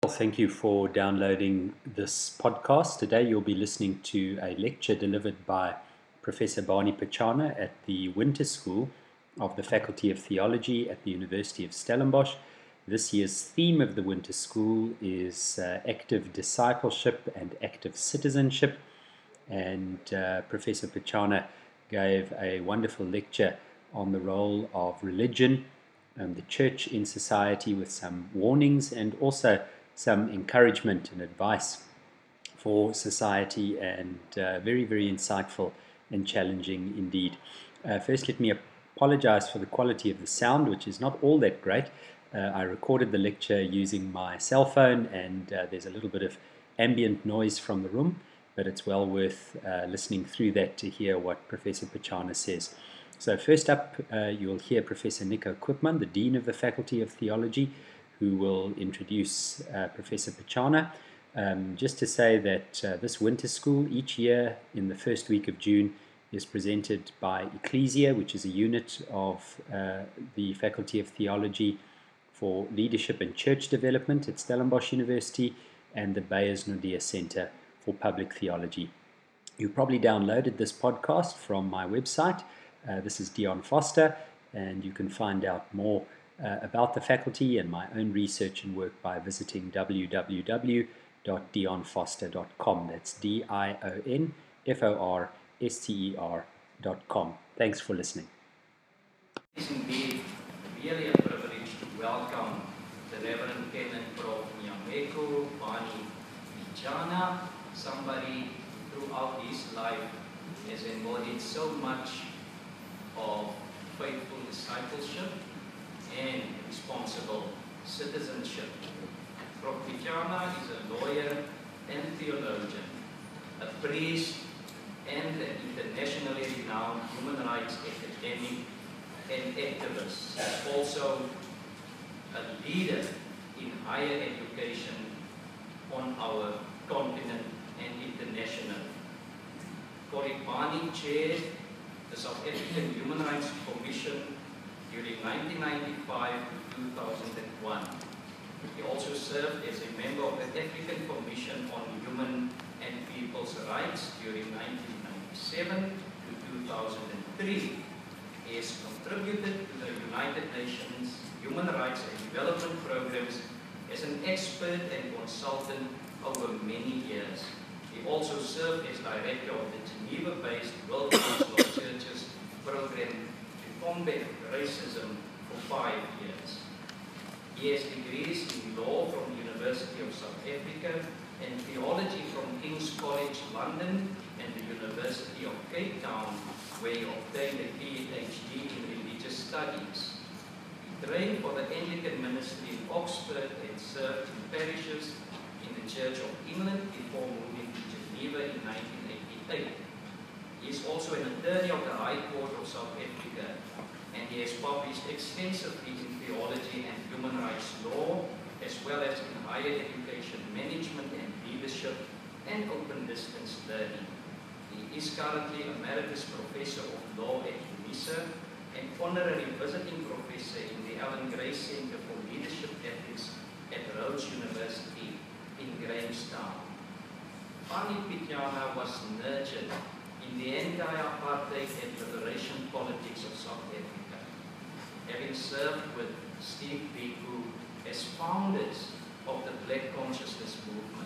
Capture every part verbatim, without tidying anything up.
Thank you for downloading this podcast. Today you'll be listening to a lecture delivered by Professor Barney Pichana at the Winter School of the Faculty of Theology at the University of Stellenbosch. This year's theme of the Winter School is uh, active discipleship and active citizenship. And uh, Professor Pichana gave a wonderful lecture on the role of religion and the church in society, with some warnings and also some encouragement and advice for society, and uh, very, very insightful and challenging indeed. Uh, first, let me apologize for the quality of the sound, which is not all that great. Uh, I recorded the lecture using my cell phone, and uh, there's a little bit of ambient noise from the room, but it's well worth uh, listening through that to hear what Professor Pichana says. So first up, uh, you'll hear Professor Nico Koopman, the Dean of the Faculty of Theology, who will introduce uh, Professor Pichana. Um, just to say that uh, this winter school each year in the first week of June is presented by Ecclesia, which is a unit of uh, the Faculty of Theology for Leadership and Church Development at Stellenbosch University, and the Beyers Naudé Center for Public Theology. You probably downloaded this podcast from my website. Uh, this is Dion Foster, and you can find out more uh, about the faculty and my own research and work by visiting w w w dot dion foster dot com. That's D I O N F O R S T E R dot com. Thanks for listening. It is indeed really a privilege to welcome the Reverend Kenneth Prof Nyameko Barney Pichana, somebody throughout his life has embodied so much of faithful discipleship and responsible citizenship. Prof Pichana is a lawyer and theologian, a priest, and an internationally renowned human rights academic and activist. He's also a leader in higher education on our continent and internationally. Corey Barney chaired the South African Human Rights Commission during nineteen ninety-five to two thousand one. He also served as a member of the African Commission on Human and People's Rights during nineteen ninety-seven to two thousand three. He has contributed to the United Nations Human Rights and Development Programs as an expert and consultant over many years. He also served as director of the Geneva-based World Council of Churches program to combat racism for five years. He has degrees in law from the University of South Africa and theology from King's College London and the University of Cape Town, where he obtained a P H D in religious studies. He trained for the Anglican ministry in Oxford and served in parishes in the Church of England before moving to Geneva in nineteen eighty-eight. He is also an attorney of the High Court of South Africa, and he has published extensively in theology and human rights law, as well as in higher education management and leadership and open distance learning. He is currently Emeritus Professor of Law at UNISA and Honorary Visiting Professor in the Ellen Gray Center for Leadership Ethics at Rhodes University in Grahamstown. Barney Pichana was nurtured in the anti-apartheid and liberation politics of South Africa, having served with Steve Biko as founders of the Black Consciousness movement.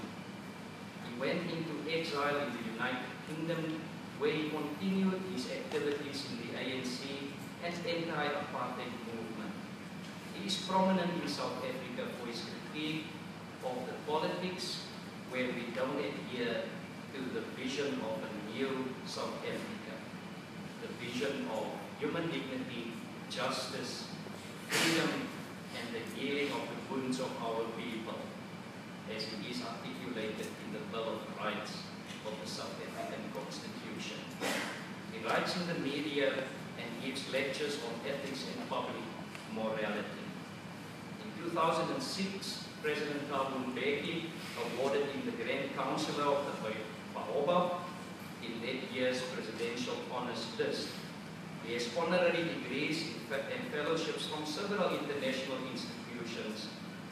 He went into exile in the United Kingdom, where he continued his activities in the A N C and anti-apartheid movement. He is prominent in South Africa for his critique of the politics where we don't adhere to the vision of a new South Africa, the vision of human dignity, justice, freedom, and the healing of the wounds of our people, as it is articulated in the Bill of Rights of the South African Constitution. He writes in the media and gives lectures on ethics and public morality. In two thousand six, President Thabo Mbeki awarded him the Grand Counselor of the Baobab in that year's presidential honors list. He has honorary degrees and fellowships from several international institutions,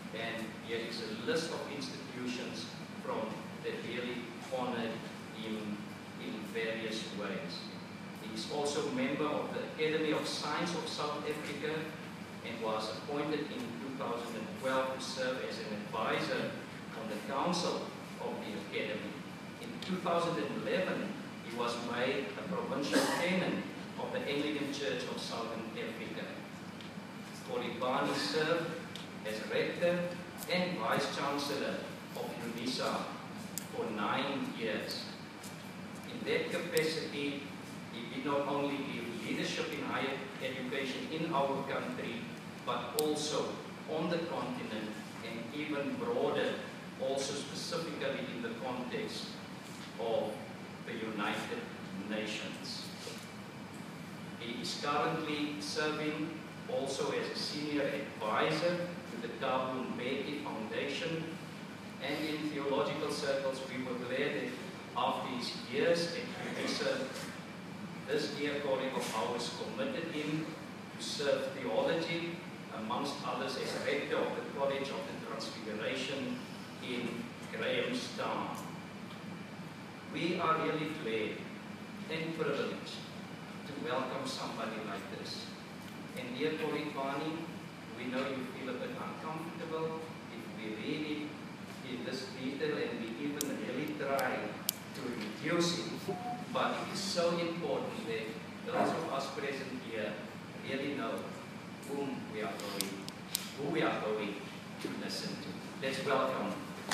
And here is a list of institutions from that really honored him in various ways. He is also a member of the Academy of Science of South Africa and was appointed in two thousand twelve to serve as an advisor on the council of the Academy. In two thousand eleven, he was made a provincial canon of the Anglican Church of Southern Africa. Colleague Barney served as rector and vice-chancellor of UNISA for nine years. In that capacity, he did not only give leadership in higher education in our country, but also on the continent and even broader, also specifically in the context of the United Nations. He is currently serving also as a senior advisor to the Thabo Mbeki Foundation, and in theological circles we were glad that after his years at UNISA, this dear colleague of ours committed him to serve theology, amongst others as rector of the College of the Transfiguration in Grahamstown. We are really glad and privileged to welcome somebody like this. And dear colleague Barney, we know you feel a bit uncomfortable if we read it in this detail, and we even really try to reduce it. But it is so important that those of us present here really know whom we are going, who we are going to listen to. Let's welcome.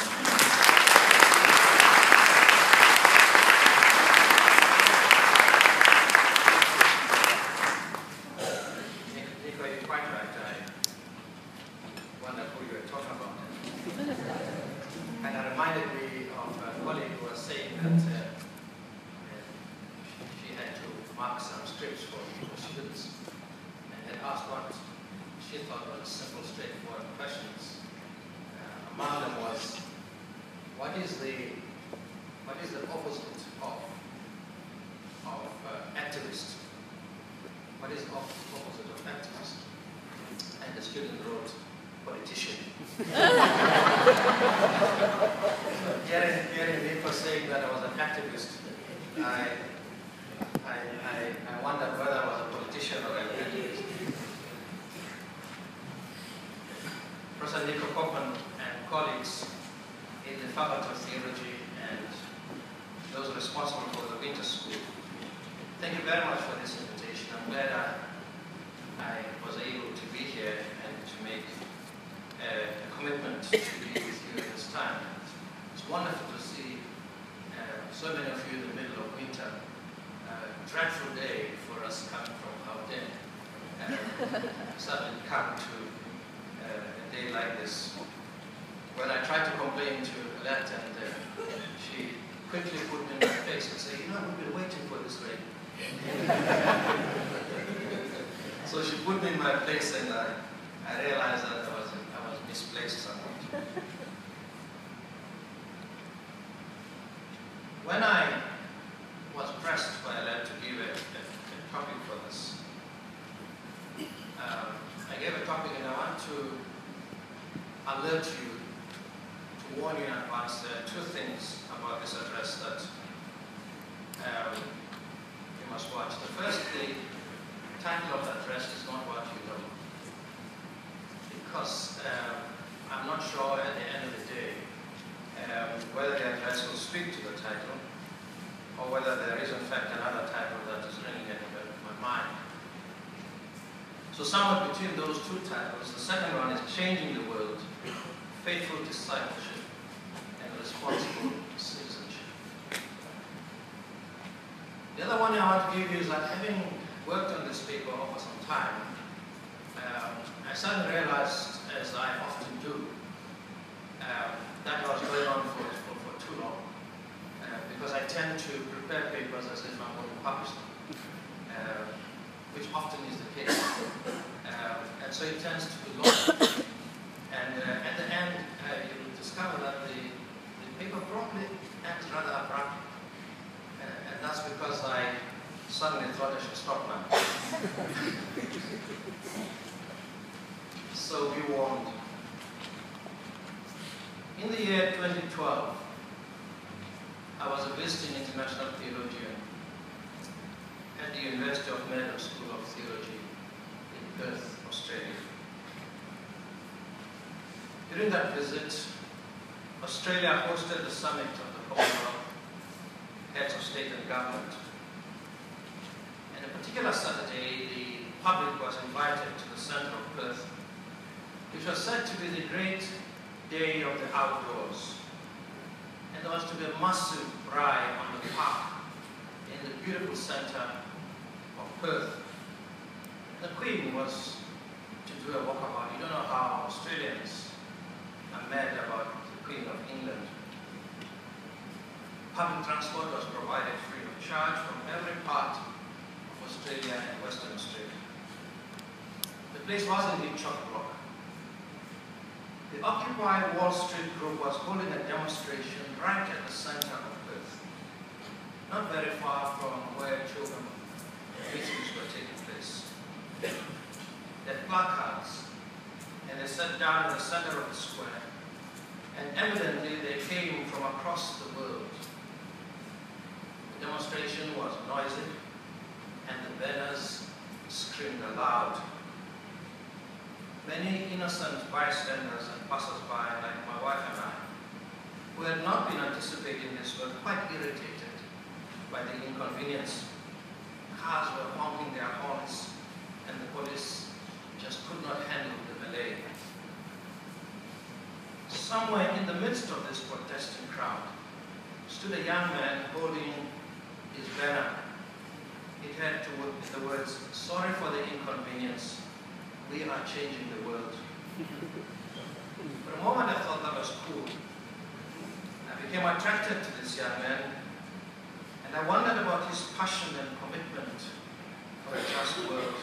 Nico, you're quite right. I wonder who you were talking about. And it reminded me of a colleague who was saying that uh, she had to mark some scripts for students and had asked what she thought were simple, straightforward questions. Uh, among them was, what is the what is the opposite of of uh, activist? What is the opposite of activist? And the student wrote, politician. hearing, hearing Nico saying that I was an activist, I, I, I, I wondered whether I was a politician or an activist. Professor Nico Koppen and colleagues in the Faculty of Theology and those responsible for the Winter School, thank you very much for this invitation. I'm glad I, I was able to be here and to make Uh, a commitment to be with you at this time. It's wonderful to see uh, so many of you in the middle of winter. Uh, dreadful day for us coming from Gauteng. Uh, suddenly come to uh, a day like this. When I tried to complain to Alette, and uh, she quickly put me in my face and said, you know, we've been waiting for this rain. So she put me in my place, and I, I realized that I was misplaced somewhat. When I was pressed by Alette to give a, a, a topic for this, um, I gave a topic, and I want to alert you, to warn you in advance. There are two things about this address that um, you must watch. The first, the title of the address is not what you know. Because um, I'm not sure at the end of the day um, whether the address will speak to the title, or whether there is in fact another title that is ringing at the back of my mind. So somewhat between those two titles, the second one is Changing the World, Faithful Discipleship and Responsible Citizenship. The other one I want to give you is that, having worked on this paper for some time, um, I suddenly realized, as I often do, um, that I was going on for, for, for too long. Uh, because I tend to prepare papers as if I'm going to publish them, uh, which often is the case. Uh, and so it tends to be long. And uh, at the end, uh, you will discover that the, the paper probably ends rather abruptly. Uh, and that's because I suddenly thought I should stop now. So be warned. In the year twenty twelve, I was a visiting international theologian at the University of Melbourne School of Theology in Perth, Australia. During that visit, Australia hosted the summit of the Commonwealth Heads of State and Government. And a particular Saturday, the public was invited to the centre of Perth, which was said to be the great day of the outdoors. And there was to be a massive braai on the park in the beautiful centre of Perth. The Queen was to do a walkabout. You don't know how Australians are mad about the Queen of England. Public transport was provided free of charge from every part of Australia and Western Australia. The place was indeed chock-a-block. The Occupy Wall Street group was holding a demonstration right at the center of Perth, not very far from where children meetings were taking place. They had placards, and they sat down in the center of the square, and evidently they came from across the world. The demonstration was noisy, and the banners screamed aloud. Many innocent bystanders and passers-by, like my wife and I, who had not been anticipating this, were quite irritated by the inconvenience. Cars were honking their horns, and the police just could not handle the melee. Somewhere in the midst of this protesting crowd stood a young man holding his banner. It had to the words, "Sorry for the inconvenience. We are changing the world." For a moment I thought that was cool. I became attracted to this young man, and I wondered about his passion and commitment for a just world.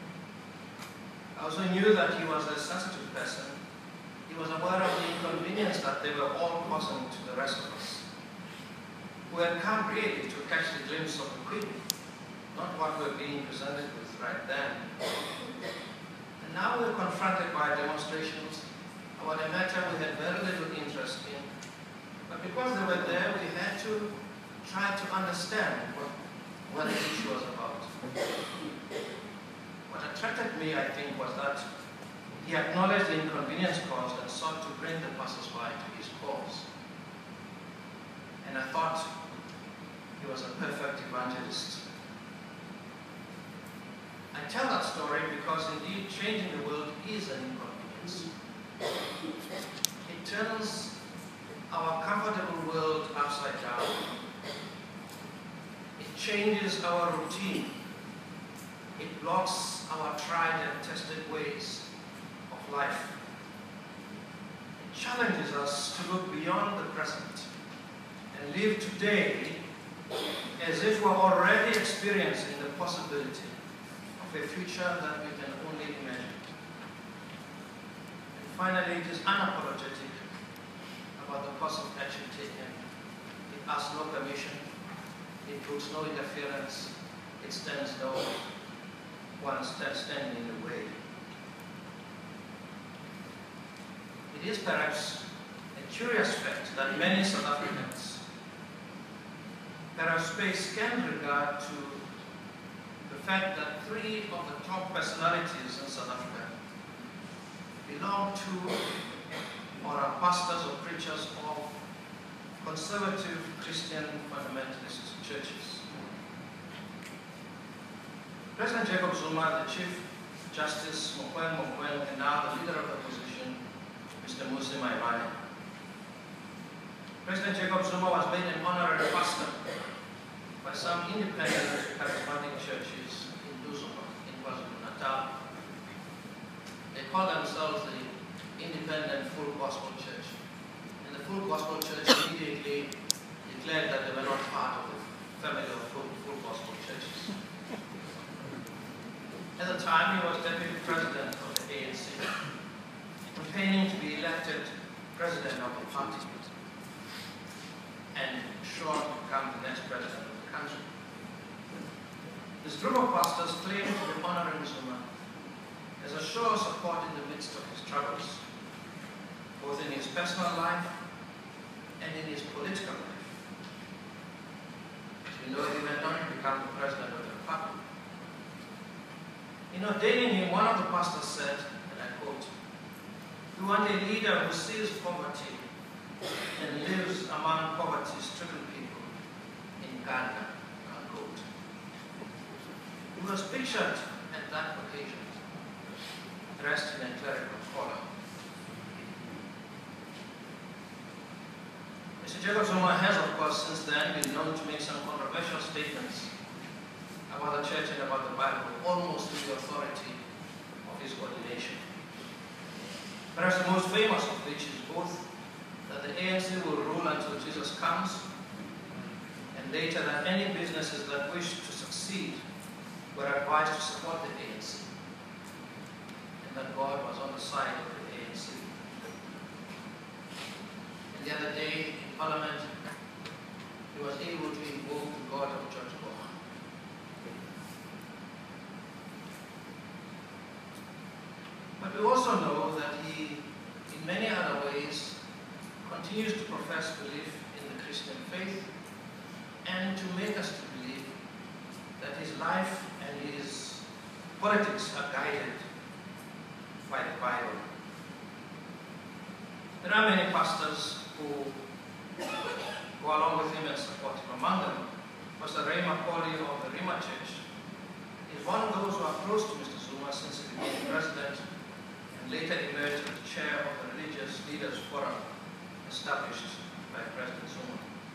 I also knew that he was a sensitive person. He was aware of the inconvenience that they were all causing to the rest of us, who had come really to catch the glimpse of the Queen, not what we're being presented with right then. And now we're confronted by demonstrations about a matter we had very little interest in. But because they were there, we had to try to understand what, what the issue was about. What attracted me, I think, was that he acknowledged the inconvenience caused and sought to bring the passers-by to his cause. And I thought he was a perfect evangelist. I tell that story because indeed changing the world is an inconvenience. It turns our comfortable world upside down. It changes our routine. It blocks our tried and tested ways of life. It challenges us to look beyond the present and live today as if we're already experiencing the possibility of a future that we can only imagine. And finally, it is unapologetic about the course of action taken. It asks no permission, it puts no interference, it stands no one standing in the way. It is perhaps a curious fact that many South Africans perhaps pay scant regard to the fact that three of the top personalities in South Africa belong to or are pastors or preachers of conservative Christian fundamentalist churches. President Jacob Zuma, the Chief Justice Mogoeng Mogoeng, and now the leader of the opposition, Mister Mmusi Maimane. President Jacob Zuma was made an honorary pastor by some independent charismatic churches in Duzuma, in KwaZulu-Natal. They call themselves the Independent Full Gospel Church. And the Full Gospel Church immediately declared that they were not part of the family of full, full Gospel churches. At the time, he was deputy president of the A N C, campaigning to be elected president of the party, and sure to become the next president of the country. This group of pastors claimed to be honoring Zuma as a show of support in the midst of his struggles, both in his personal life in his political life. As we know, he went on to become the president of the republic. In ordaining him, one of the pastors said, and I quote, "We want a leader who sees poverty and lives among poverty-stricken people in Ghana," unquote. He was pictured at that occasion, dressed in a clerical collar. Mister Jacob Zuma has, of course, since then been known to make some controversial statements about the church and about the Bible, almost with the authority of his ordination. Perhaps the most famous of which is both that the A N C will rule until Jesus comes, and later that any businesses that wish to succeed were advised to support the A N C, and that God was on the side of the A N C. And the other day in Parliament, he was able to invoke the God of George Bach. But we also know that he, in many other ways, continues to profess belief in the Christian faith and to make us to believe that his life and his politics are guided by the Bible. There are many pastors who go along with him and support him. Among them, Pastor Ray Macaulay of the Rima Church is one of those who are close to Mister Zuma since he became president and later emerged as chair of the Religious Leaders Forum established by President Zuma.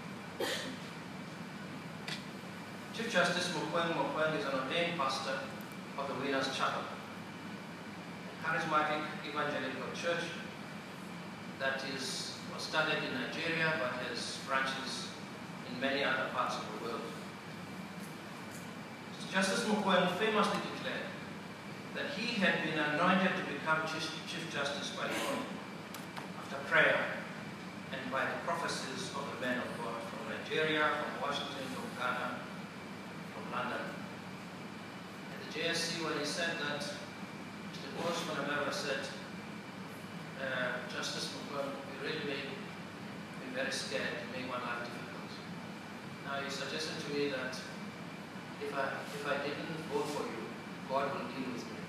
Chief Justice Mokoeng Mokoeng is an ordained pastor of the Winners Chapel, a charismatic evangelical church that is was started in Nigeria but has branches in many other parts of the world. Justice Mokoeng famously declared that he had been anointed to become Chief Justice by God after prayer and by the prophecies of the men of God from Nigeria, from Washington, from Ghana, from London. At the J S C, when he said that, Mister Osman Amara said, uh, Justice Mokoeng, you really made me very scared, you made my life difficult. Now he suggested to me that if I, if I didn't vote for you, God will deal with me.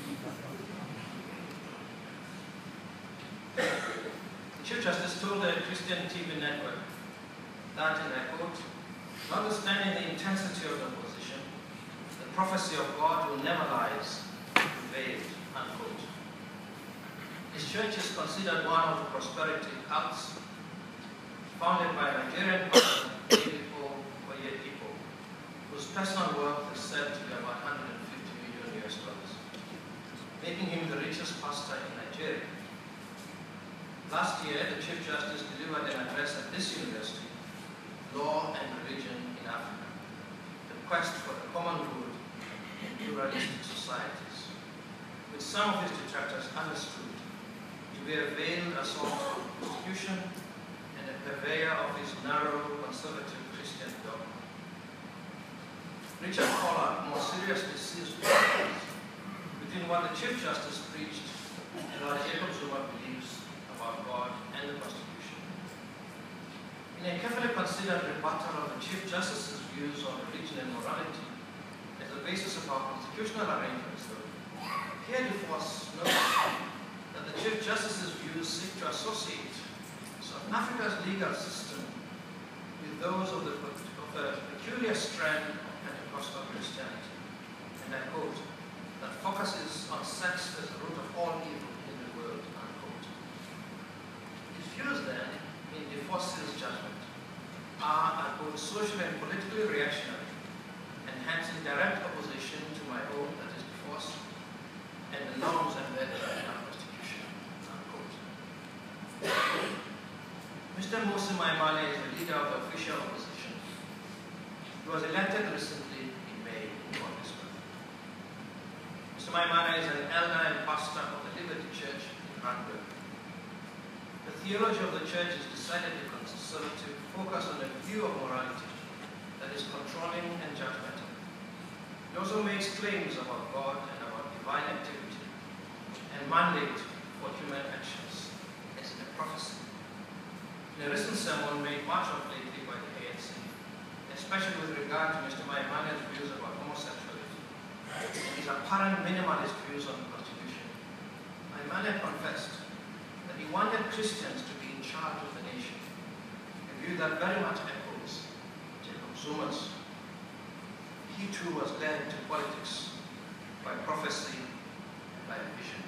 The Chief Justice told the Christian T V network that, and I quote, "Notwithstanding the intensity of the opposition, the prophecy of God who never lies prevailed," unquote. His church is considered one of the prosperity cults founded by Nigerian pastor David Oyedepo, whose personal worth is said to be about one hundred fifty million U S dollars, making him the richest pastor in Nigeria. Last year, the Chief Justice delivered an address at this university, Law and Religion in Africa, the quest for the common good in pluralistic societies, which some of his detractors understood to be a veiled assault on the Constitution and a purveyor of his narrow, conservative Christian dogma. Richard Pollard more seriously sees differences between what the Chief Justice preached and what Jacob Zuma believes about God and the Constitution. In a carefully considered rebuttal of the Chief Justice's views on religion and morality as the basis of our constitutional arrangements, though, here DeForce notes that the Chief Justice's views seek to associate South Africa's legal system with those of, the, of a peculiar strand of Pentecostal Christianity, and I quote, that focuses on sex as the root of all evil in the world, unquote. His views then, in DeForce's judgment, are, I quote, socially and politically reactionary, and hence in direct opposition to my own, that is DeForce, and the norms embedded in our Constitution, unquote. Mister Moses Maimane is the leader of the official opposition. He was elected recently in May in Johannesburg. Mister Maimane is an elder and pastor of the Liberty Church in Randburg. The theology of the church is decidedly conservative, focused on a view of morality that is controlling and judgmental. He also makes claims about God and about divine activity and mandate for human actions, as in a prophecy. In a recent sermon made much of lately by the A N C, especially with regard to Mister Maimania's views about homosexuality and his apparent minimalist views on the Constitution, Maimania confessed that he wanted Christians to be in charge of the nation, a view that very much echoes Jacob Zuma's. He too was led to politics by prophecy and by vision.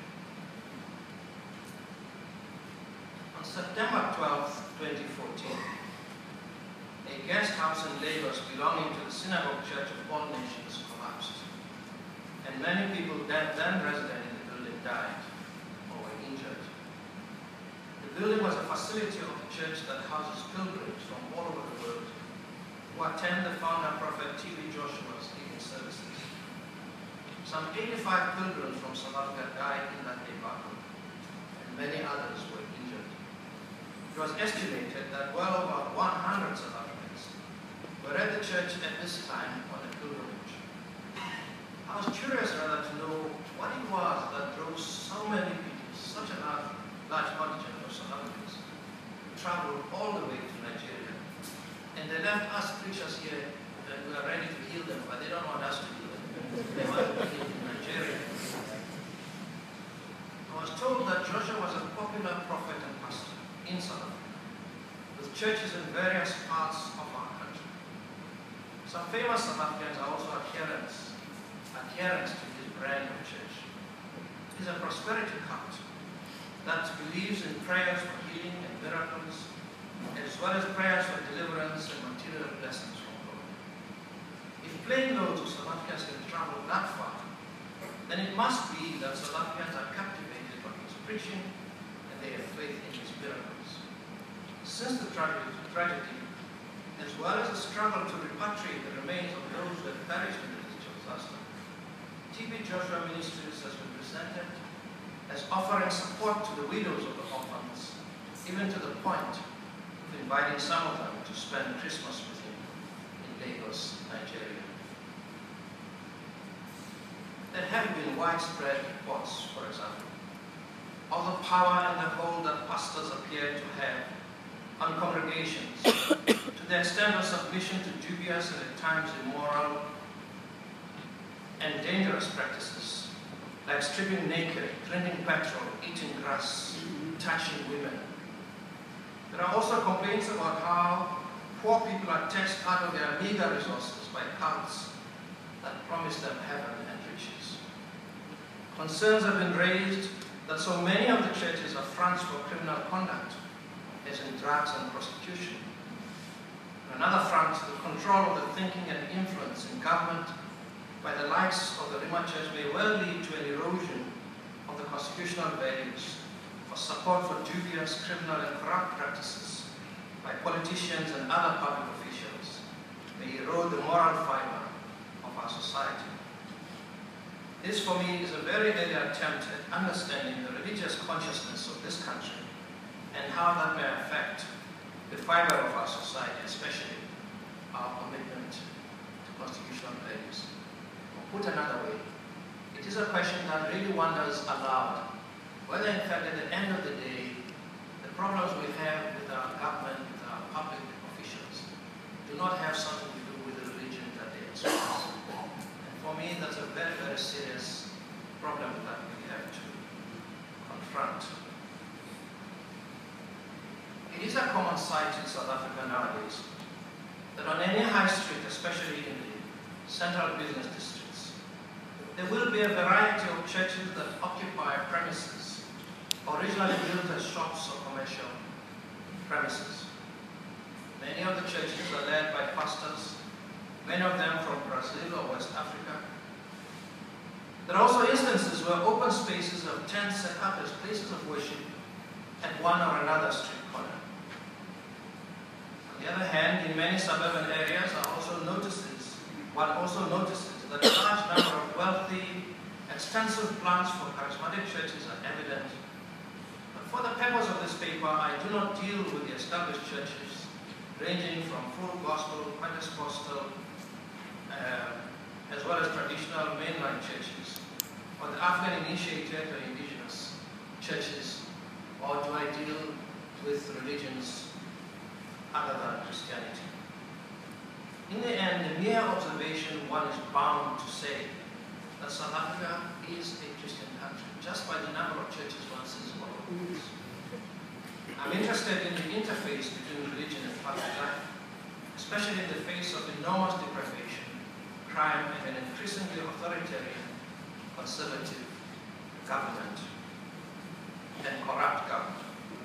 On September twelfth, twenty fourteen, a guest house in Lagos belonging to the Synagogue Church of All Nations collapsed, and many people then, then resident in the building died or were injured. The building was a facility of the church that houses pilgrims from all over the world who attend the founder Prophet T B Joshua's evening services. Some eighty-five pilgrims from South Africa died in that debacle, and many others were injured. It was estimated that well over one hundred South Africans were at the church at this time on a pilgrimage. I was curious rather to know what it was that drove so many people, such a large, large contingent of South Africans, to travel all the way to Nigeria. And they left us preachers here and we are ready to heal them, but they don't want us to heal them. They want to heal in Nigeria. I was told that Joshua was a popular prophet and pastor in South Africa, with churches in various parts of our country. Some famous South Africans are also adherents, adherents to his brand of church. It is a prosperity cult that believes in prayers for healing and miracles, as well as prayers for deliverance and material blessings from God. If plain loads of South Africans can travel that far, then it must be that South Africans are captivated by his preaching and they have faith in his miracles. Since the tragedy, tragedy, as well as the struggle to repatriate the remains of those who had perished in the disaster disaster, T B Joshua Ministries has been presented as offering support to the widows of the orphans, even to the point of inviting some of them to spend Christmas with him in Lagos, Nigeria. There have been widespread reports, for example, of the power and the hold that pastors appear to have on congregations to the extent of submission to dubious and at times immoral and dangerous practices, like stripping naked, drinking petrol, eating grass, touching women. There are also complaints about how poor people are taxed out of their meager resources by cults that promise them heaven and riches. Concerns have been raised that so many of the churches are fronts for criminal conduct, as in drugs and prostitution. On another front, the control of the thinking and influence in government by the likes of the Rhema Church may well lead to an erosion of the constitutional values for support for dubious, criminal and corrupt practices by politicians and other public officials, may erode the moral fiber of our society. This, for me, is a very early attempt at understanding the religious consciousness of this country and how that may affect the fiber of our society, especially our commitment to constitutional values. Or put another way, it is a question that really wonders aloud whether, in fact, at the end of the day, the problems we have with our government, with our public officials, do not have something to do with the religion that they express. And for me, that's a very, very serious problem that we have to confront. It is a common sight in South Africa nowadays that on any high street, especially in the central business districts, there will be a variety of churches that occupy premises originally built as shops or commercial premises. Many of the churches are led by pastors, many of them from Brazil or West Africa. There are also instances where open spaces of tents set up as places of worship at one or another street corner. On the other hand, in many suburban areas are also notices, one also notices that a large number of wealthy, extensive plans for charismatic churches are evident. But for the purpose of this paper, I do not deal with the established churches, ranging from full gospel, Pentecostal, uh, as well as traditional mainline churches, or the African initiated or indigenous churches, or do I deal with religions other than Christianity. In the end, the mere observation, one is bound to say that South Africa is a Christian country, just by the number of churches one sees all over this. I'm interested in the interface between religion and public life, especially in the face of enormous deprivation, crime, and an increasingly authoritarian, conservative government and corrupt government.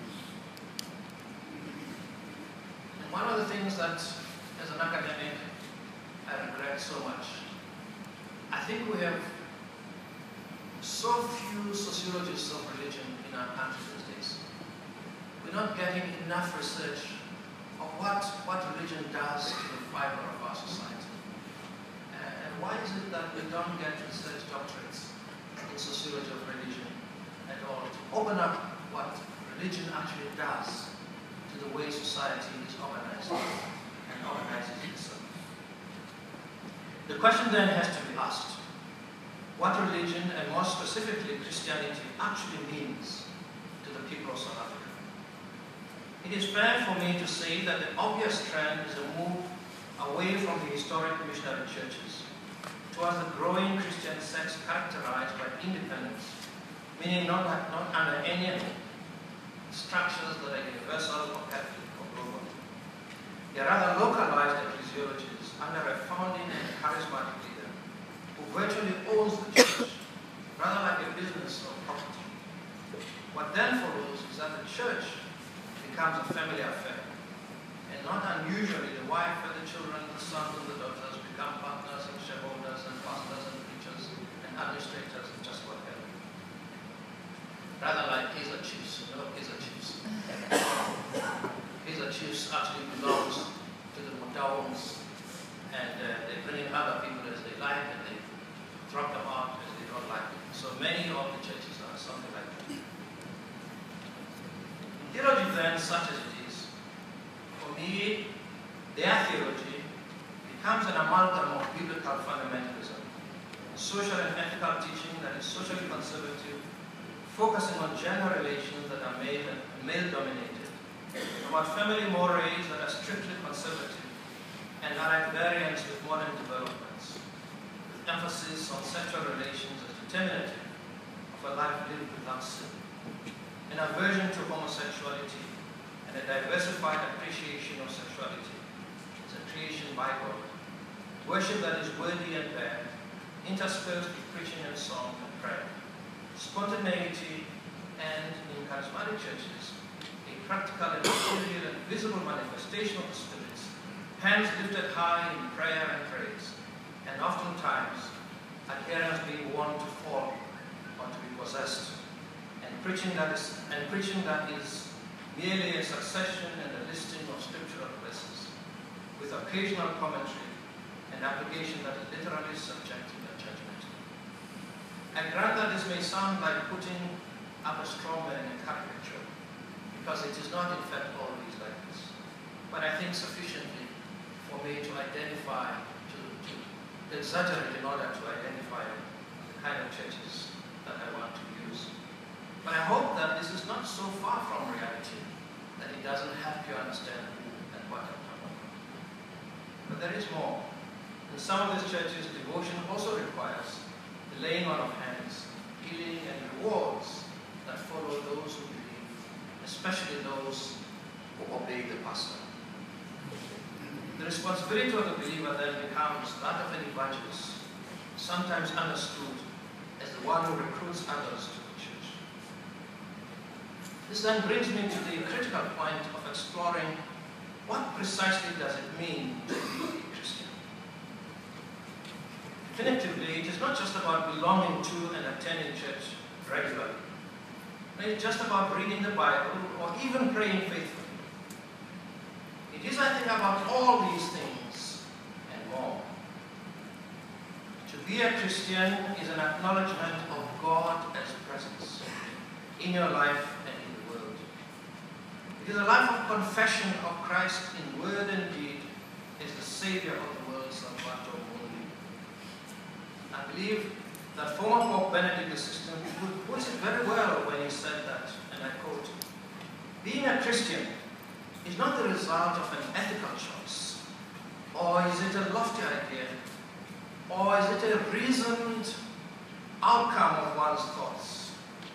And one of the things that, as an academic, I regret so much, I think we have so few sociologists of religion in our country these days. We're not getting enough research of what, what religion does to the fiber of our society. Uh, and why is it that we don't get research doctorates in sociology of religion at all to open up what religion actually does to the way society is organized and organizes itself? The question then has to be asked, what religion, and more specifically Christianity, actually means to the people of South Africa. It is fair for me to say that the obvious trend is a move away from the historic missionary churches towards the growing Christian sects characterized by independence, meaning not, not under any structures that are universal or Catholic or global. They are rather localized ecclesiologies under a founding and charismatic leader who virtually owns the church, rather like a business or property. What then follows is that the church becomes a family affair, and not unusually the wife and the children, the sons and the daughters become partners and shareholders and pastors and preachers and administrators and just whatever. Rather like Kaizer Chiefs, you know, Kaizer Chiefs. Kaizer Chiefs actually belongs to the Mutawans, and uh, they bring in other people as they like, and they drop them out as they don't like. So many of the churches are something like that. Theology then, such as it is, for me, their theology becomes an amalgam of biblical fundamentalism, social and ethical teaching that is socially conservative, focusing on gender relations that are male, male-dominated, about family mores that are strictly conservative and are at variance with modern developments, with emphasis on sexual relations as determinative of a life lived without sin, an aversion to homosexuality, and a diversified appreciation of sexuality as a creation by God, worship that is worthy and bad, interspersed with preaching and song and prayer, spontaneity, and in charismatic churches, a practical and material and visible manifestation of the spirits, hands lifted high in prayer and praise, and oftentimes adherents being won to fall or to be possessed. Preaching that is, and preaching that is merely a succession and a listing of scriptural verses, with occasional commentary and application that is literally subjective and judgmental. I grant that this may sound like putting up a straw man in a caricature, because it is not in fact always like this, but I think sufficiently for me to identify, to, to exaggerate in order to identify the kind of churches that I want to use. But I hope that this is not so far from reality that it doesn't help you understand who and what I'm talking about. But there is more. In some of these churches, devotion also requires the laying on of hands, healing, and rewards that follow those who believe, especially those who obey the pastor. The responsibility of the believer then becomes that of an evangelist, sometimes understood as the one who recruits others to the church. This then brings me to the critical point of exploring what precisely does it mean to be a Christian. Definitively, it is not just about belonging to and attending church regularly. It's just about reading the Bible or even praying faithfully. It is, I think, about all these things and more. To be a Christian is an acknowledgement of God as presence in your life and in the world. It is a life of confession of Christ in word and deed as the Savior of the world, Salvator Mundi. I believe that former Pope Benedict the sixteenth puts it very well when he said that, and I quote, "Being a Christian is not the result of an ethical choice, or is it a lofty idea, or is it a reasoned outcome of one's thoughts?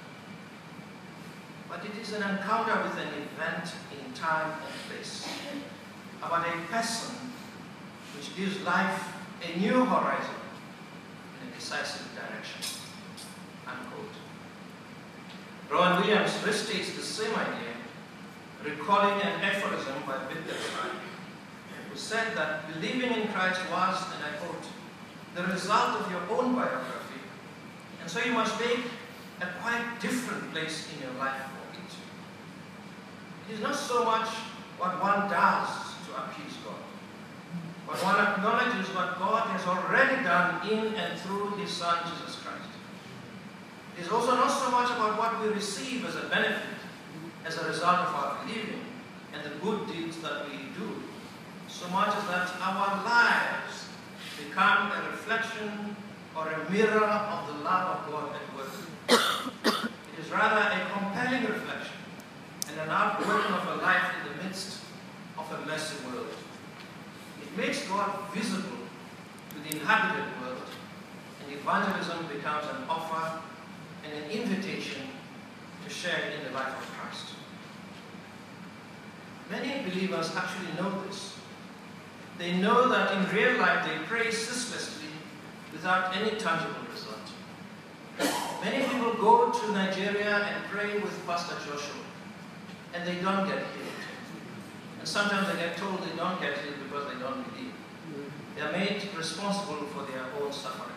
But it is an encounter with an event in time and place, about a person which gives life a new horizon in a decisive direction. Unquote. Rowan Williams restates the same idea, recalling an aphorism by Wittgenstein, who said that believing in Christ was, and I quote, the result of your own biography, and so you must make a quite different place in your life for it. It is not so much what one does to appease God, but one acknowledges what God has already done in and through His Son, Jesus Christ. It is also not so much about what we receive as a benefit, as a result of our believing and the good deeds that we do, so much as that our lives become a reflection or a mirror of the love of God at work. It is rather a compelling reflection and an outworking of a life in the midst of a messy world. It makes God visible to the inhabited world, and evangelism becomes an offer and an invitation to share in the life of Christ. Many believers actually know this. They know that in real life they pray ceaselessly without any tangible result. Many people go to Nigeria and pray with Pastor Joshua, and they don't get healed. And sometimes they get told they don't get healed because they don't believe. They are made responsible for their own suffering.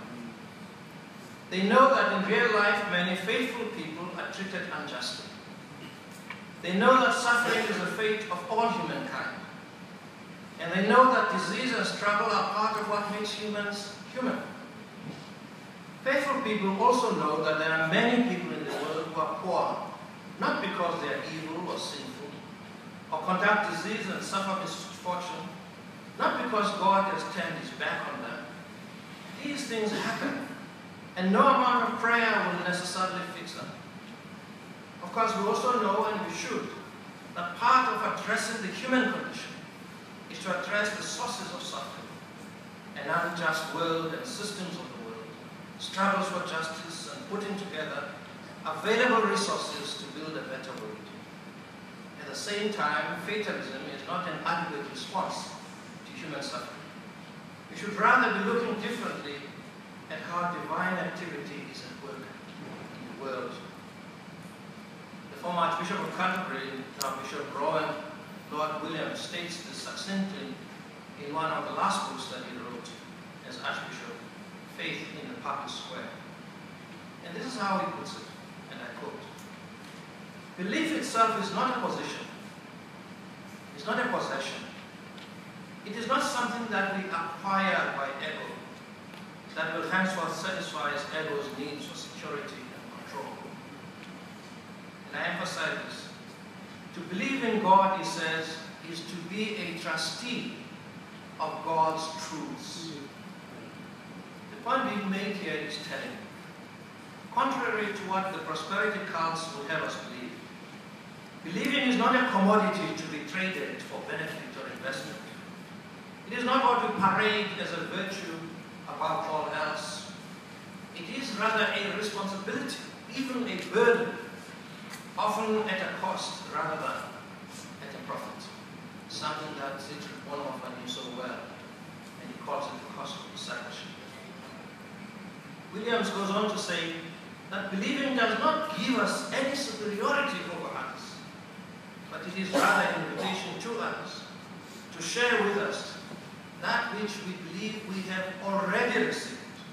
They know that in real life many faithful people are treated unjustly. They know that suffering is the fate of all humankind. And they know that disease and struggle are part of what makes humans human. Faithful people also know that there are many people in the world who are poor, not because they are evil or sinful, or conduct disease and suffer misfortune, not because God has turned His back on them. These things happen, and no amount of prayer will necessarily fix them. Of course, we also know, and we should, that part of addressing the human condition is to address the sources of suffering, an unjust world and systems of the world, struggles for justice and putting together available resources to build a better world. At the same time, fatalism is not an adequate response to human suffering. We should rather be looking differently at how divine activity is at work in the world. The former Archbishop of Canterbury, now Bishop Rowan Lord Williams, states this succinctly in one of the last books that he wrote as Archbishop, Faith in the Public Square. And this is how he puts it, and I quote, "Belief itself is not a position, it's not a possession. It is not something that we acquire by ego, that will henceforth satisfy its ego's needs for security and control." And I emphasize this. To believe in God, he says, is to be a trustee of God's truths. The point being made here is telling. Contrary to what the prosperity cults would have us believe, believing is not a commodity to be traded for benefit or investment. It is not what we parade as a virtue above all else. It is rather a responsibility, even a burden, often at a cost rather than at a profit. Something that Dietrich Bonhoeffer knew so well, and he calls it the cost of discipleship. Williams goes on to say that believing does not give us any superiority over others, but it is rather an invitation to others to share with us that which we believe we have already received.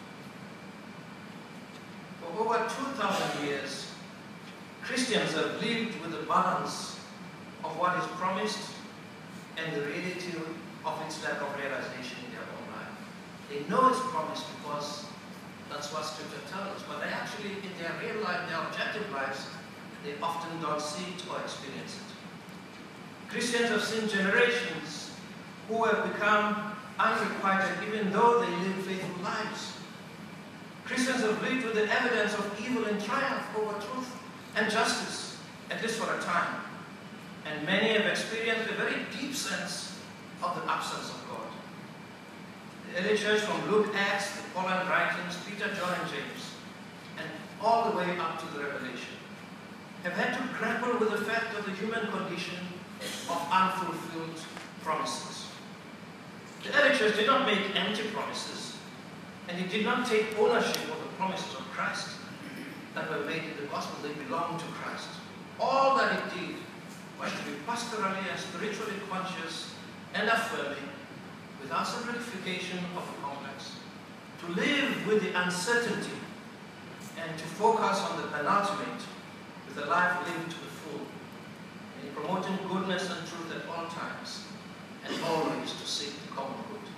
For over two thousand years, Christians have lived with the balance of what is promised and the reality of its lack of realization in their own life. They know it's promised because that's what Scripture tells us, but they actually, in their real life, their objective lives, they often don't see it or experience it. Christians have seen generations who have become unrequited even though they live faithful lives. Christians have lived with the evidence of evil and triumph over truth and justice, at least for a time. And many have experienced a very deep sense of the absence of God. The early church, from Luke, Acts, the Pauline writings, Peter, John, and James, and all the way up to the Revelation, have had to grapple with the fact of the human condition of unfulfilled promises. The early church did not make empty promises, and it did not take ownership of the promises of Christ that were made in the gospel. They belonged to Christ. All that it did was to be pastorally and spiritually conscious and affirming, without simplification of the complex, to live with the uncertainty and to focus on the penultimate with a life lived to the full, in promoting goodness and truth at all times, and always to seek the common good.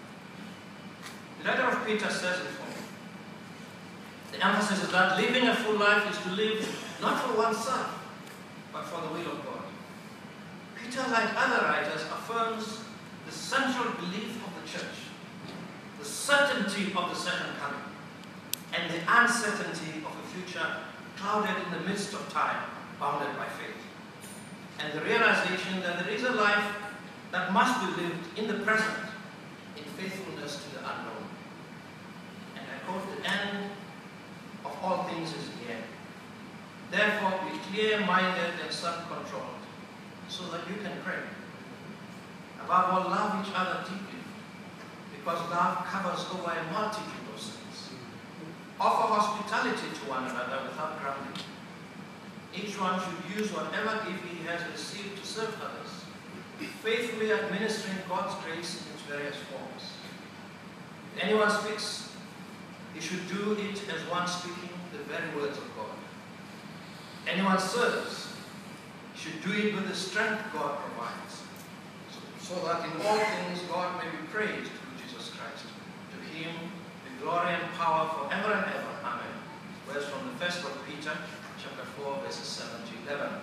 The letter of Peter says it for me. The emphasis is that living a full life is to live not for oneself, but for the will of God. Peter, like other writers, affirms the central belief of the church, the certainty of the second coming, and the uncertainty of a future clouded in the midst of time, bounded by faith, and the realization that there is a life that must be lived in the present, in faithfulness to the unknown. And I quote, the end of all things is near. Therefore, be clear-minded and self-controlled, so that you can pray. Above all, love each other deeply, because love covers over a multitude of sins. Offer hospitality to one another without grumbling. Each one should use whatever gift he has received to serve others, faithfully administering God's grace in its various forms. If anyone speaks, he should do it as one speaking the very words of God. Anyone serves, should do it with the strength God provides, so, so that in all things God may be praised through Jesus Christ. To him be glory and power forever and ever. Amen. Words from the first of Peter, chapter four, verses seven to eleven.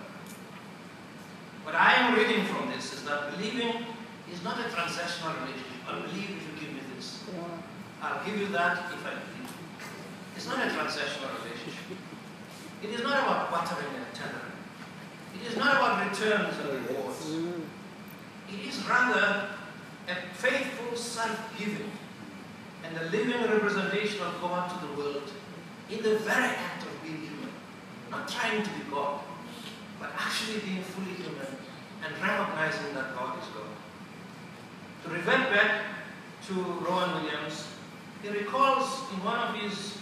What I am reading from this is that believing is not a transactional relationship. I'll believe if you give me this. I'll give you that if I believe. It's not a transactional relationship. It is not about watering and tethering. It is not about returns and rewards. It is rather a faithful self-giving and a living representation of God to the world in the very act of being human. Not trying to be God, but actually being fully human and recognizing that God is God. To revert back to Rowan Williams, he recalls in one of his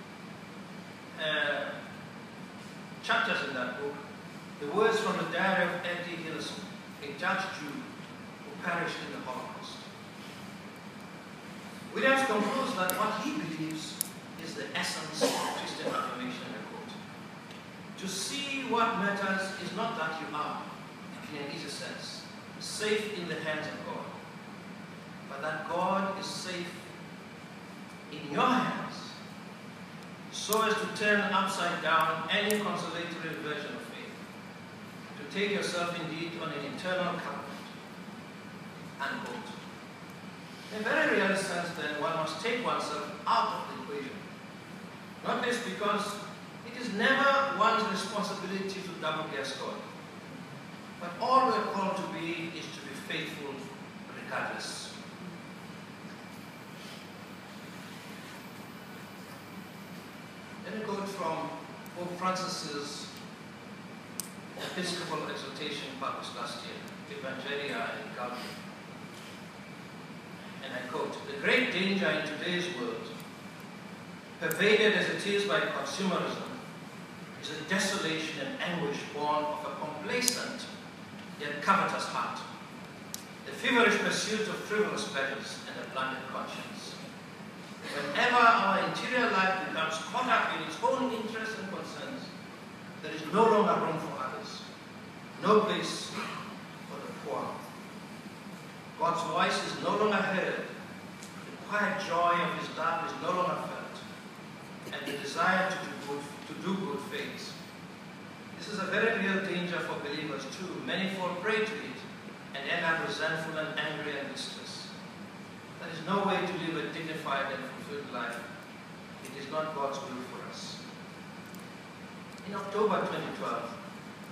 uh, chapters in that book, the words from the diary of Eddie Hillison, a Dutch Jew who perished in the Holocaust. Williams concludes that what he believes is the essence of Christian affirmation, I quote. To see what matters is not that you are, in an easy sense, safe in the hands of God, but that God is safe in your hands, so as to turn upside down any consolatory version of faith, to take yourself indeed on an eternal covenant, unquote. In a very real sense, then, one must take oneself out of the equation. Not least because it is never one's responsibility to double-guess God, but all we're called to be is to be faithful regardless. Let me quote from Pope Francis's Episcopal exhortation published last year, Evangelia in Gaudium. And I quote, "The great danger in today's world, pervaded as it is by consumerism, is a desolation and anguish born of a complacent yet covetous heart, the feverish pursuit of frivolous pleasures and a blunted conscience. Whenever our interior life becomes caught up in its own interests and concerns, there is no longer room for others, no place for the poor. God's voice is no longer heard, the quiet joy of his love is no longer felt, and the desire to do good, to do good fades. This is a very real danger for believers too. Many fall prey to it and end up resentful and angry and distressed. There is no way to live a dignified and fulfilled life. It is not God's will for us." In October twenty twelve,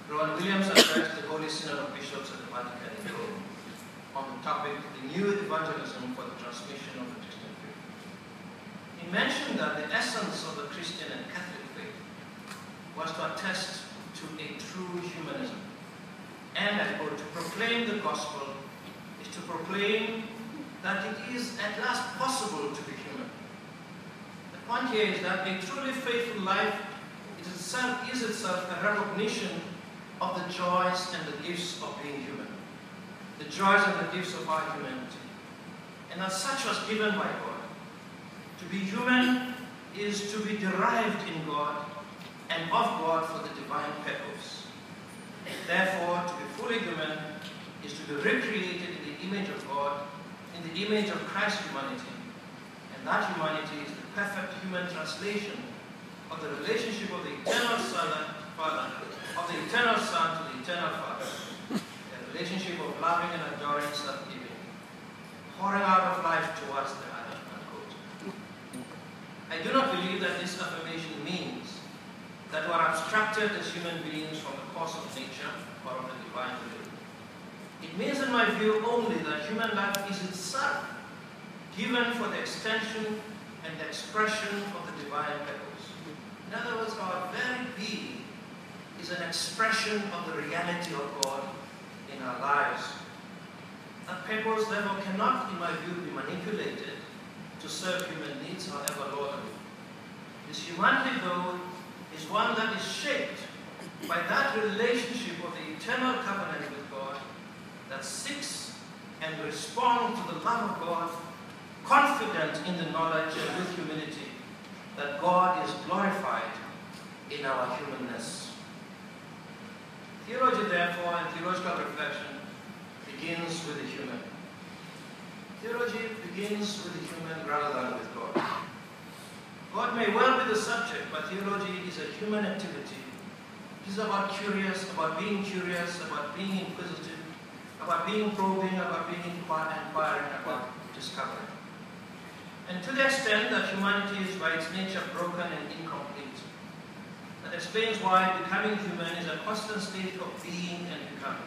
Rowan Williams addressed the Holy Synod of Bishops at the Vatican in Rome on the topic, the new evangelism for the transmission of the Christian faith. He mentioned that the essence of the Christian and Catholic faith was to attest to a true humanism. And I quote, to proclaim the gospel is to proclaim that it is at last possible to be human. The point here is that a truly faithful life is itself, is itself a recognition of the joys and the gifts of being human, the joys and the gifts of our humanity. And as such was given by God. To be human is to be derived in God and of God for the divine purpose. Therefore, to be fully human is to be recreated in the image of God, in the image of Christ's humanity. And that humanity is the perfect human translation of the relationship of the eternal Son, Father, of the eternal Son to the eternal Father. A relationship of loving and adoring self-giving, pouring out of life towards the other. Unquote. I do not believe that this affirmation means that we are abstracted as human beings from the course of nature or of the divine will. It means, in my view, only that human life is itself given for the extension and the expression of the divine purpose. In other words, our very being is an expression of the reality of God in our lives. That purpose, therefore, cannot, in my view, be manipulated to serve human needs, however laudable. This humanity, though, is one that is shaped by that relationship of the eternal covenant with God that seeks and responds to the love of God, confident in the knowledge and with humility that God is glorified in our humanness. Theology, therefore, and theological reflection begins with the human. Theology begins with the human rather than with God. God may well be the subject, but theology is a human activity. It is about curious, about being curious, about being inquisitive, about being probing, about being inquiring, about discovering. And to the extent that humanity is by its nature broken and incomplete, that explains why becoming human is a constant state of being and becoming.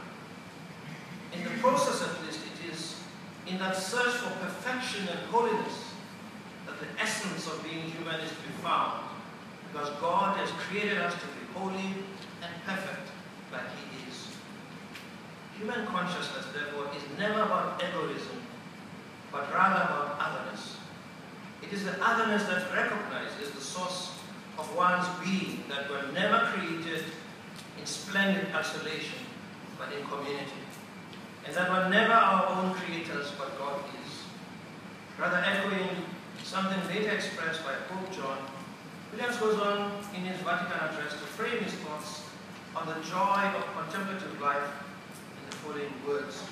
In the process, at least, it is in that search for perfection and holiness that the essence of being human is to be found, because God has created us to be holy and perfect like He is. Human consciousness, therefore, is never about egoism, but rather about otherness. It is the otherness that recognizes the source of one's being, that we're never created in splendid isolation, but in community, and that we're never our own creators, but God is. Rather echoing something later expressed by Pope John, Williams goes on in his Vatican address to frame his thoughts on the joy of contemplative life in the following words.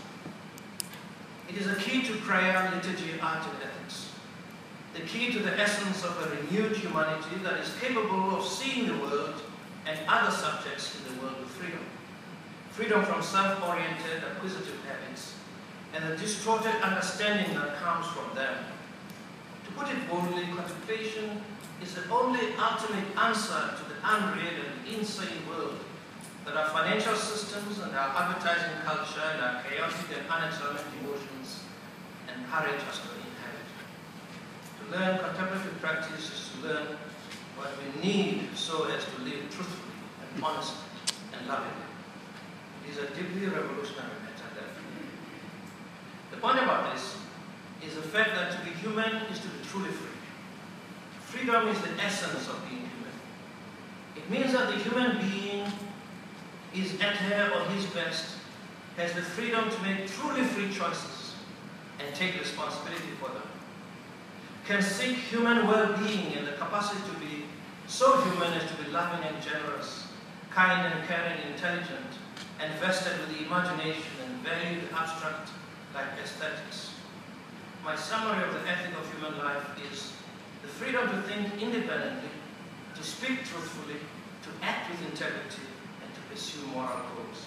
It is a key to prayer, liturgy, art, and ethics. The key to the essence of a renewed humanity that is capable of seeing the world and other subjects in the world with freedom. Freedom from self-oriented, acquisitive habits, and the distorted understanding that comes from them. To put it boldly, contemplation is the only ultimate answer to the unreal and insane world that our financial systems and our advertising culture and our chaotic and unexamined emotions encourage us to inhabit. To learn contemplative practice is to learn what we need so as to live truthfully and honestly and lovingly. It is a deeply revolutionary matter, therefore. The point about this is the fact that to be human is to be truly free. Freedom is the essence of being human. It means that the human being is at her or his best, has the freedom to make truly free choices and take responsibility for them. Can seek human well-being and the capacity to be so human as to be loving and generous, kind and caring, intelligent, and vested with the imagination and value the abstract like aesthetics. My summary of the ethic of human life is the freedom to think independently, to speak truthfully, to act with integrity, and to pursue moral goals.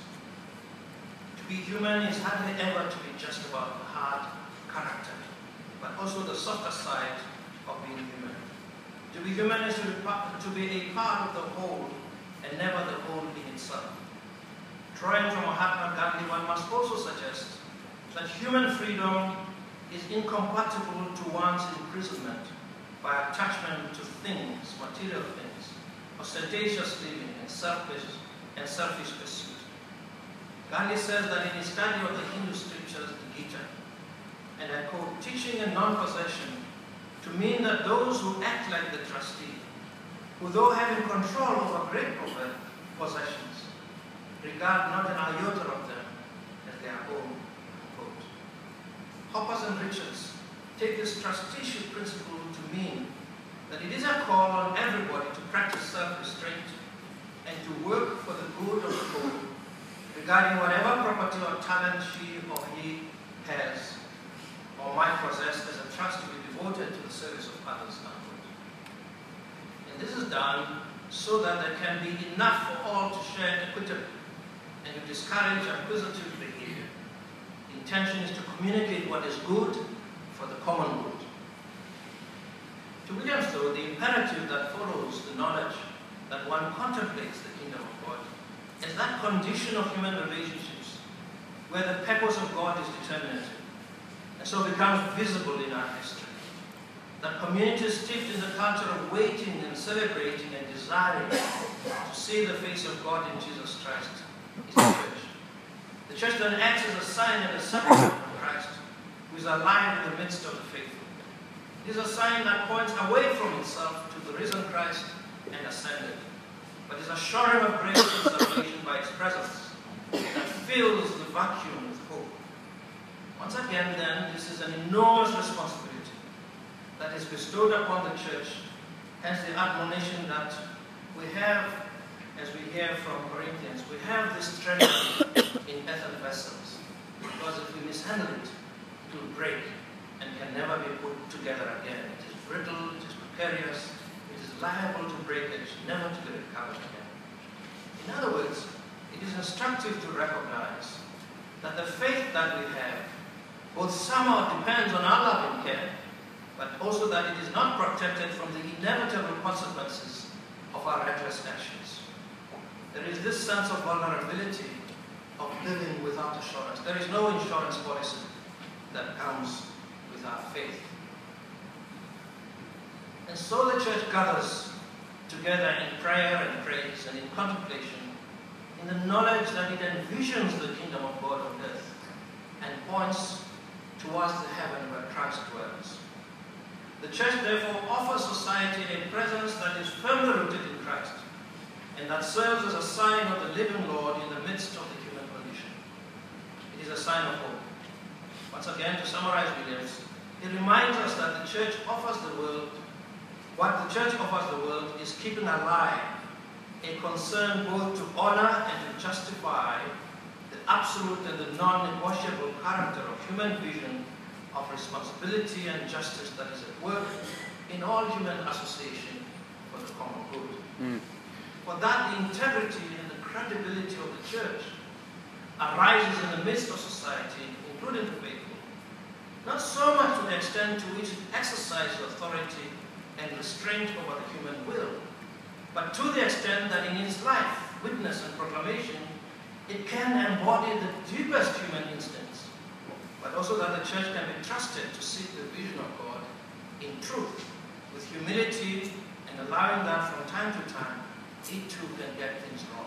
To be human is hardly ever to be just about the hard character, but also the softer side of being human. To be human is to be, part, to be a part of the whole and never the whole in itself. drawing from Mahatma Gandhi, one must also suggest that human freedom is incompatible to one's imprisonment by attachment to things, material things, ostentatious living, and selfish, and selfish pursuit. Gandhi says that in his study of the Hindu scriptures, the Gita, and I quote, teaching and non-possession to mean that those who act like the trustee, who though having control over great possessions, regard not an iota of them as their own. Quote. Hoppers and Richards take this trusteeship principle to mean that it is a call on everybody to practice self-restraint and to work for the good of the whole, regarding whatever property or talent she or he has or might possess as a trust to be devoted to the service of others. And this is done so that there can be enough for all to share equitably and to discourage acquisitive behavior. The intention is to communicate what is good for the common good. To Williams, though, the imperative that follows the knowledge that one contemplates the kingdom of God is that condition of human relationships where the purpose of God is determinative and so becomes visible in our history. That communities steeped in the culture of waiting and celebrating and desiring to see the face of God in Jesus Christ is the church. The church then acts as a sign and a symbol of Christ, who is alive in the midst of the faithful. It is a sign that points away from itself to the risen Christ and ascended, but is assuring of grace and salvation by its presence that fills the vacuum with hope. Once again, then, this is an enormous responsibility that is bestowed upon the church, hence the admonition that we have, as we hear from Corinthians, we have this treasure in earthen vessels, because if we mishandle it, it will break and can never be put together again. It is brittle, it is precarious, it is liable to breakage, never to be recovered again. In other words, it is instructive to recognize that the faith that we have both somehow depends on our loving care, but also that it is not protected from the inevitable consequences of our reckless actions. There is this sense of vulnerability of living without assurance. There is no insurance policy that comes with our faith. And so the church gathers together in prayer and praise and in contemplation, in the knowledge that it envisions the kingdom of God on earth and points towards the heaven where Christ dwells. The church therefore offers society a presence that is firmly rooted in Christ and that serves as a sign of the living Lord in the midst of the human condition. It is a sign of hope. Once again, to summarize Williams, he reminds us that the church offers the world, what the church offers the world is keeping alive a concern both to honor and to justify the absolute and the non-negotiable character of human vision of responsibility and justice that is at work in all human association for the common good. Mm. For that the integrity and the credibility of the church arises in the midst of society, including the faithful, not so much to the extent to which it exercises authority and restraint over the human will, but to the extent that in its life, witness and proclamation, it can embody the deepest human instincts, but also that the church can be trusted to seek the vision of God in truth, with humility, and allowing that from time to time, it too can get things wrong.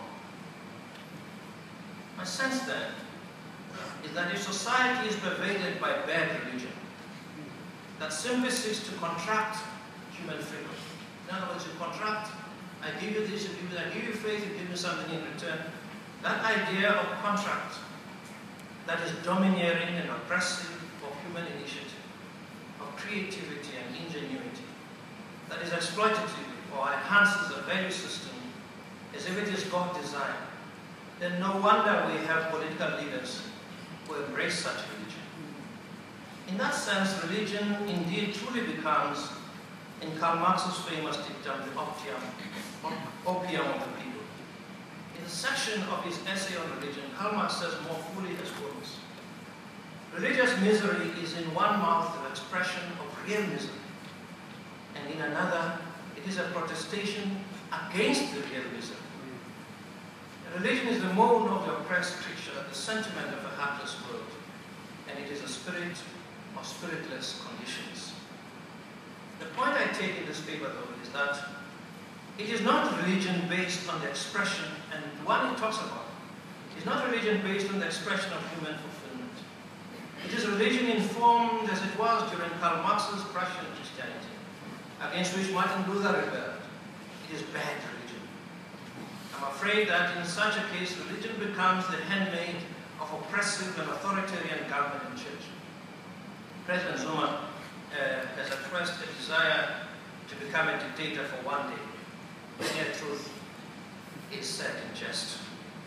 My sense then is that if society is pervaded by bad religion, that simply seeks to contract human freedom. In other words, you contract, I give you this, you give you that, I give you faith, you give me something in return. That idea of contract that is domineering and oppressive of human initiative, of creativity and ingenuity, that is exploitative or enhances the value system as if it is God's design, then no wonder we have political leaders who embrace such religion. In that sense, religion indeed truly becomes, in Karl Marx's famous dictum, the opium, opium of the people. In a section of his essay on religion, Karl Marx says more fully as follows: religious misery is in one mouth an expression of real misery, and in another it is a protestation against the real misery. Religion is the moan of the oppressed creature, the sentiment of a heartless world, and it is a spirit of spiritless conditions. The point I take in this paper, though, is that it is not religion based on the expression, and the one it talks about, it is not religion based on the expression of human fulfillment. It is a religion informed as it was during Karl Marx's Prussian Christianity, against which Martin Luther rebelled. It is bad religion. I'm afraid that in such a case, religion becomes the handmaid of oppressive and authoritarian government and church. President Zuma uh, has expressed a desire to become a dictator for one day. The near truth is said in jest.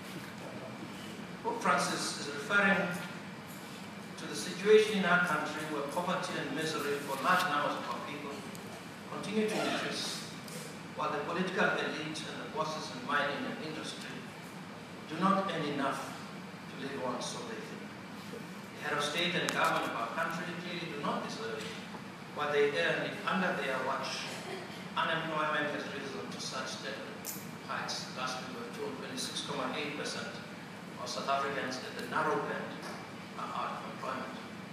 Pope Francis is referring to the situation in our country where poverty and misery for large numbers of our people continue to increase, while the political elite and the bosses in mining and industry do not earn enough to live on, so they think. The head of state and government of our country clearly do not deserve what they earn if under their watch unemployment has risen to such deadly heights. Last we were told twenty-six point eight percent of South Africans at the narrow band are out of employment.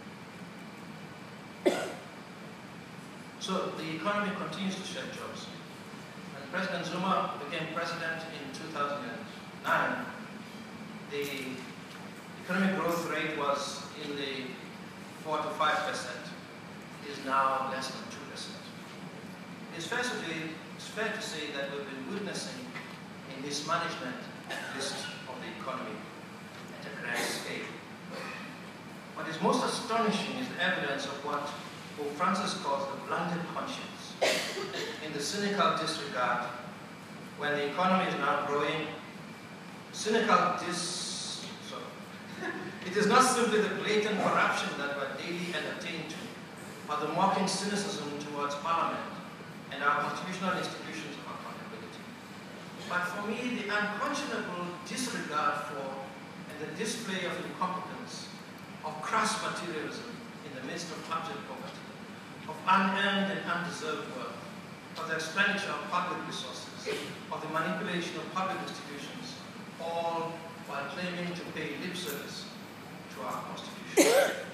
So the economy continues to shed jobs. When President Zuma became president in two thousand nine, the economic growth rate was in the four to five percent. It is now less than two percent. It's fair, to be, it's fair to say that we've been witnessing a mismanagement, at least, of the economy at a grand scale. What is most astonishing is the evidence of what Pope Francis calls the blunted conscience, in the cynical disregard when the economy is now growing. Cynical dis... Sorry. It is not simply the blatant corruption that we're daily entertained to, but the mocking cynicism towards Parliament and our constitutional institutions of accountability. But for me, the unconscionable disregard for and the display of incompetence, of crass materialism in the midst of abject poverty, of unearned and undeserved work, of the expenditure of public resources, of the manipulation of public institutions, all while claiming to pay lip service to our Constitution.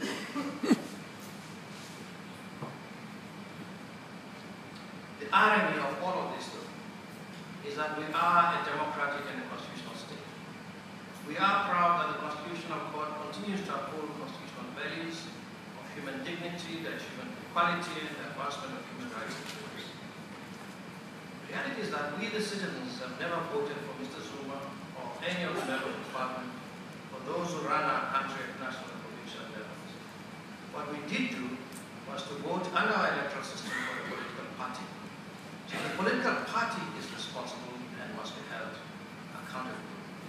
The irony of all of this, though, is that we are a democratic and a constitutional state. We are proud that the Constitutional Court continues to uphold constitutional values of human dignity, that human equality, and the advancement of human rights and freedoms. The reality is that we, the citizens, have never voted for Mister Zuma or any of the members of Parliament or those who run our country at national and provincial levels. What we did do was to vote under our electoral system for the political party. So the political party is responsible and must be held accountable.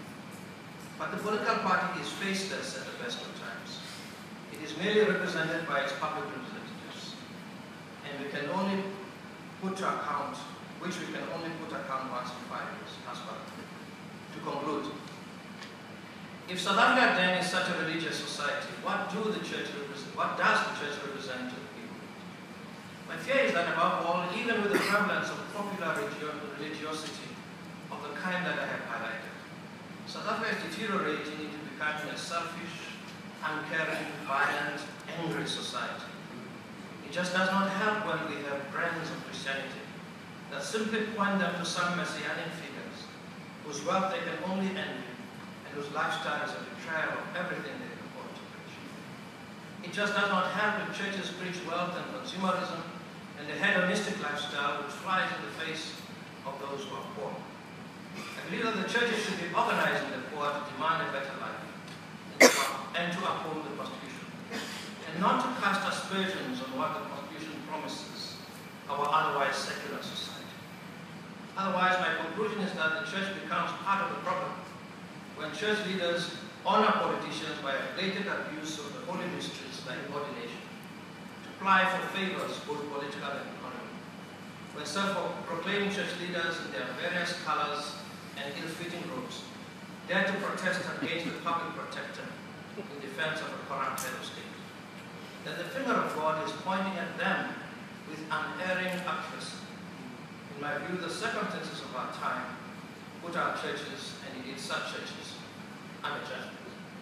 But the political party is faceless at the best of times. It is merely represented by its public representatives. And we can only put to account, which we can only put account once in five years, as well. To conclude, if South Africa then is such a religious society, what do the church represent? What does the church represent to the people? My fear is that above all, even with the prevalence of popular religiosity of the kind that I have highlighted, South Africa is deteriorating into becoming a selfish, uncaring, violent, angry society. It just does not help when we have brands of Christianity that simply point them to some messianic figures whose wealth they can only envy and whose lifestyle is a betrayal of everything they purport to preach. It just does not help if churches preach wealth and consumerism and the hedonistic lifestyle which flies in the face of those who are poor. I believe that the churches should be organizing the poor to demand a better life and to uphold the Constitution, and not to cast aspersions on what the Constitution promises our otherwise secular society. Otherwise, my conclusion is that the church becomes part of the problem when church leaders honor politicians by a blatant abuse of the holy mysteries like ordination, to apply for favors, both political and economic, when self-proclaimed church leaders in their various colors and ill-fitting robes dare to protest against the public protector in defense of a corrupt head of state. That the finger of God is pointing at them with unerring accuracy. In my view, the circumstances of our time put our churches, and indeed such churches, under judgment.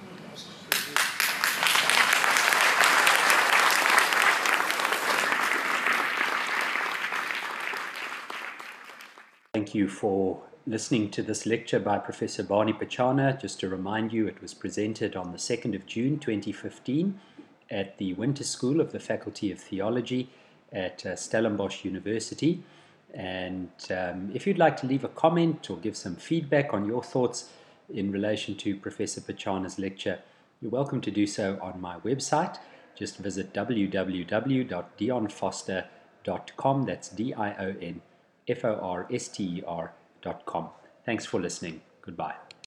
Thank you for listening to this lecture by Professor Barney Pichana. Just to remind you, it was presented on the second of June twenty fifteen at the Winter School of the Faculty of Theology at uh, Stellenbosch University. And um, if you'd like to leave a comment or give some feedback on your thoughts in relation to Professor Pichana's lecture, you're welcome to do so on my website. Just visit w w w dot dion foster dot com. That's D I O N F O R S T E R dot com. Thanks for listening. Goodbye.